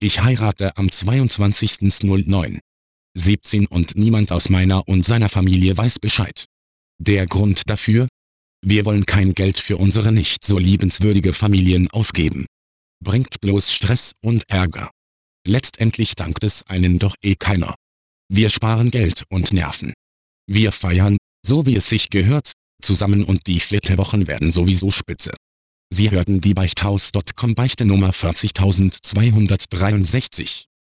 Ich heirate am 22.09. 17 und niemand aus meiner und seiner Familie weiß Bescheid. Der Grund dafür? Wir wollen kein Geld für unsere nicht so liebenswürdige Familien ausgeben. Bringt bloß Stress und Ärger. Letztendlich dankt es einen doch eh keiner. Wir sparen Geld und Nerven. Wir feiern, so wie es sich gehört, zusammen und die Flitterwochen werden sowieso spitze. Sie hörten die Beichthaus.com Beichte Nummer 40263.